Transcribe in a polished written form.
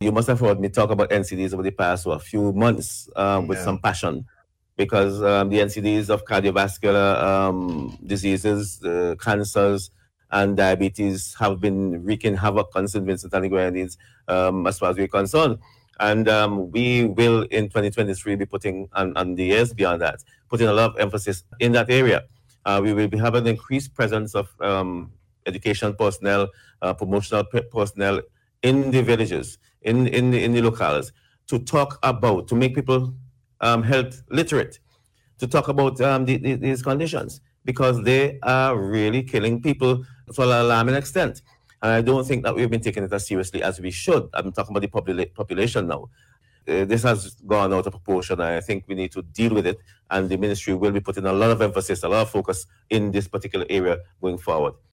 You must have heard me talk about NCDs over the past few months with Yeah. some passion, because the NCDs of cardiovascular diseases, cancers, and diabetes have been wreaking havoc on St. Vincent and the Grenadines as far as we're concerned. And we will in 2023 be putting, and the years beyond that, putting a lot of emphasis in that area. We will be having an increased presence of education personnel, promotional personnel in the villages, in the locales, to talk about, to make people health literate, to talk about these conditions, because they are really killing people to an alarming extent. And I don't think that we've been taking it as seriously as we should. I'm talking about the population now. This has gone out of proportion, and I think we need to deal with it. And the ministry will be putting a lot of emphasis, a lot of focus in this particular area going forward.